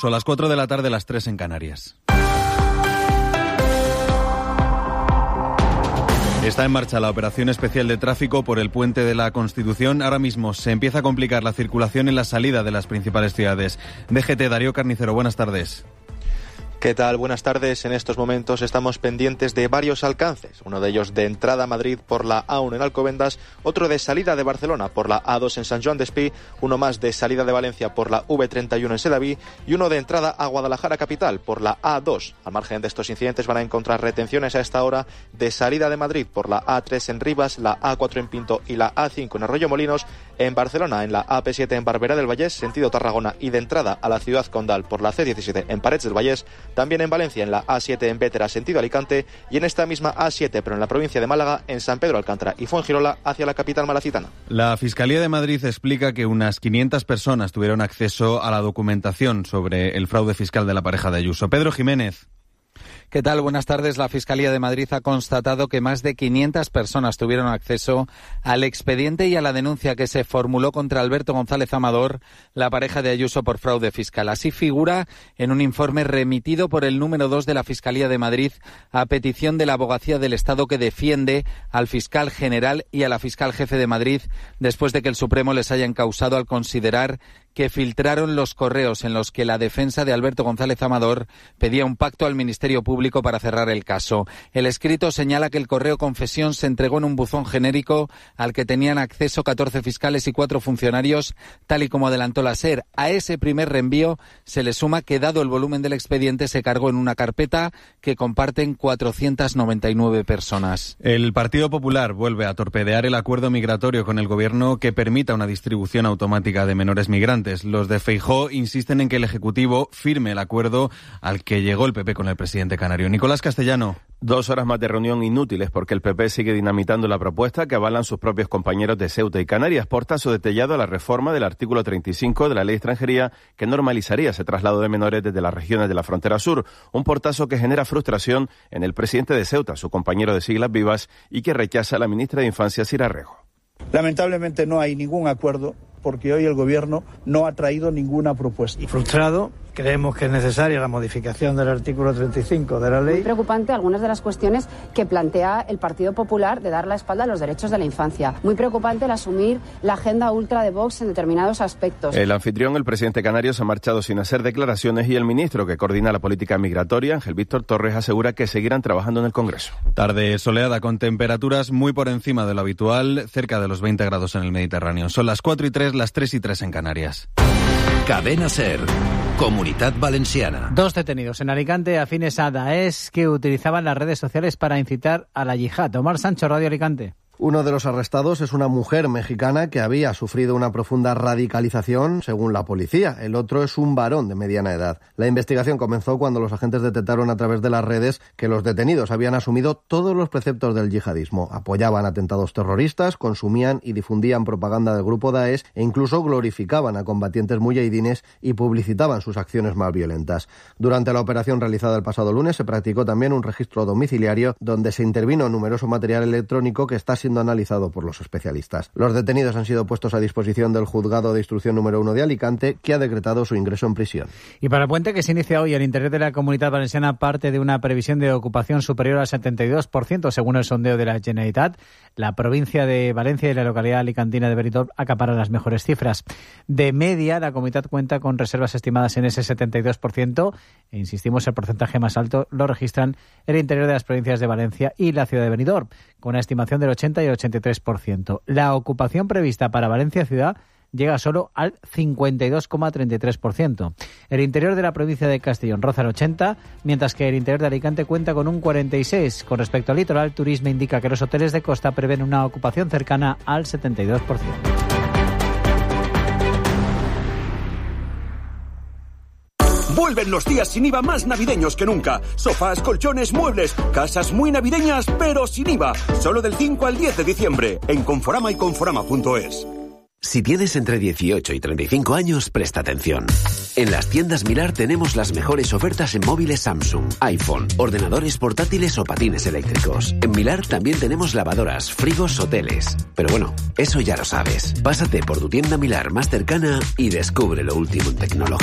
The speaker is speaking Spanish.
Son las 4 de la tarde, las 3 en Canarias. Está en marcha la operación especial de tráfico por el Puente de la Constitución. Ahora mismo se empieza a complicar la circulación en la salida de las principales ciudades. DGT, Darío Carnicero, buenas tardes. ¿Qué tal? Buenas tardes. En estos momentos estamos pendientes de varios alcances. Uno de ellos de entrada a Madrid por la A1 en Alcobendas, otro de salida de Barcelona por la A2 en Sant Joan d'Espí, uno más de salida de Valencia por la V31 en Sedaví y uno de entrada a Guadalajara capital por la A2. Al margen de estos incidentes van a encontrar retenciones a esta hora de salida de Madrid por la A3 en Rivas, la A4 en Pinto y la A5 en Arroyomolinos, en Barcelona en la AP7 en Barberà del Vallès, sentido Tarragona, y de entrada a la ciudad condal por la C17 en Parets del Vallès, también en Valencia en la A7 en Bétera, sentido Alicante, y en esta misma A7, pero en la provincia de Málaga, en San Pedro Alcántara y Fuengirola, hacia la capital malacitana. La Fiscalía de Madrid explica que unas 500 personas tuvieron acceso a la documentación sobre el fraude fiscal de la pareja de Ayuso. Pedro Jiménez. ¿Qué tal? Buenas tardes. La Fiscalía de Madrid ha constatado que más de 500 personas tuvieron acceso al expediente y a la denuncia que se formuló contra Alberto González Amador, la pareja de Ayuso, por fraude fiscal. Así figura en un informe remitido por el número 2 de la Fiscalía de Madrid a petición de la Abogacía del Estado, que defiende al fiscal general y a la fiscal jefe de Madrid después de que el Supremo les haya encausado al considerar que filtraron los correos en los que la defensa de Alberto González Amador pedía un pacto al Ministerio Público para cerrar el caso. El escrito señala que el correo confesión se entregó en un buzón genérico al que tenían acceso 14 fiscales y 4 funcionarios, tal y como adelantó la SER. A ese primer reenvío se le suma que, dado el volumen del expediente, se cargó en una carpeta que comparten 499 personas. El Partido Popular vuelve a torpedear el acuerdo migratorio con el Gobierno que permita una distribución automática de menores migrantes. Los de Feijóo insisten en que el Ejecutivo firme el acuerdo al que llegó el PP con el presidente canario. Nicolás Castellano. 2 horas más de reunión inútiles porque el PP sigue dinamitando la propuesta que avalan sus propios compañeros de Ceuta y Canarias. Portazo detallado a la reforma del artículo 35 de la Ley de Extranjería que normalizaría ese traslado de menores desde las regiones de la frontera sur. Un portazo que genera frustración en el presidente de Ceuta, su compañero de siglas vivas, y que rechaza a la ministra de Infancia, Sira Rego. Lamentablemente no hay ningún acuerdo porque hoy el Gobierno no ha traído ninguna propuesta. Frustrado, creemos que es necesaria la modificación del artículo 35 de la ley. Muy preocupante algunas de las cuestiones que plantea el Partido Popular de dar la espalda a los derechos de la infancia. Muy preocupante el asumir la agenda ultra de Vox en determinados aspectos. El anfitrión, el presidente canario, se ha marchado sin hacer declaraciones y el ministro que coordina la política migratoria, Ángel Víctor Torres, asegura que seguirán trabajando en el Congreso. Tarde soleada con temperaturas muy por encima de lo habitual, cerca de los 20 grados en el Mediterráneo. Son las 4:03, las 3:03 en Canarias. Cadena SER. Comunitat Valenciana. 2 detenidos en Alicante afines a Daesh que utilizaban las redes sociales para incitar a la yihad. Omar Sancho, Radio Alicante. Uno de los arrestados es una mujer mexicana que había sufrido una profunda radicalización, según la policía. El otro es un varón de mediana edad. La investigación comenzó cuando los agentes detectaron a través de las redes que los detenidos habían asumido todos los preceptos del yihadismo. Apoyaban atentados terroristas, consumían y difundían propaganda del grupo Daesh e incluso glorificaban a combatientes muyahidines y publicitaban sus acciones más violentas. Durante la operación realizada el pasado lunes se practicó también un registro domiciliario donde se intervino numeroso material electrónico que está siendo analizado por los especialistas. Los detenidos han sido puestos a disposición del Juzgado de Instrucción número 1 de Alicante, que ha decretado su ingreso en prisión. Y para el puente que se inicia hoy, el interior de la Comunitat Valenciana parte de una previsión de ocupación superior al 72%, según el sondeo de la Generalitat. La provincia de Valencia y la localidad alicantina de Benidorm acaparan las mejores cifras. De media, la Comunitat cuenta con reservas estimadas en ese 72%. E insistimos, el porcentaje más alto lo registran el interior de las provincias de Valencia y la ciudad de Benidorm, con una estimación del 80 y el 83%. La ocupación prevista para Valencia ciudad llega solo al 52,33%. El interior de la provincia de Castellón roza el 80%, mientras que el interior de Alicante cuenta con un 46%. Con respecto al litoral, Turisme indica que los hoteles de costa prevén una ocupación cercana al 72%. Vuelven los días sin IVA más navideños que nunca. Sofás, colchones, muebles, casas muy navideñas, pero sin IVA. Solo del 5 al 10 de diciembre, en Conforama y Conforama.es. Si tienes entre 18 y 35 años, presta atención. En las tiendas Milar tenemos las mejores ofertas en móviles Samsung, iPhone, ordenadores portátiles o patines eléctricos. En Milar también tenemos lavadoras, frigos o teles. Pero bueno, eso ya lo sabes. Pásate por tu tienda Milar más cercana y descubre lo último en tecnología.